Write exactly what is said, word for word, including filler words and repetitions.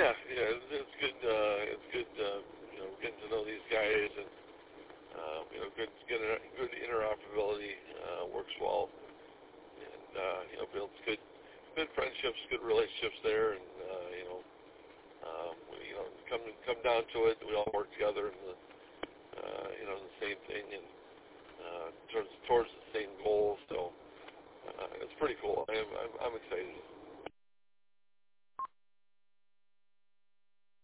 Yeah, yeah, it's, it's good. Uh, it's good. Uh, you know, getting to know these guys, and uh, you know, good, good, good interoperability uh, works well, and uh, you know, builds good, good friendships, good relationships there, and uh, you know, um, we, you know, come come down to it, we all work together in the, uh, you know, the same thing, and uh, towards towards the same goal. So uh, it's pretty cool. I'm I'm, I'm excited.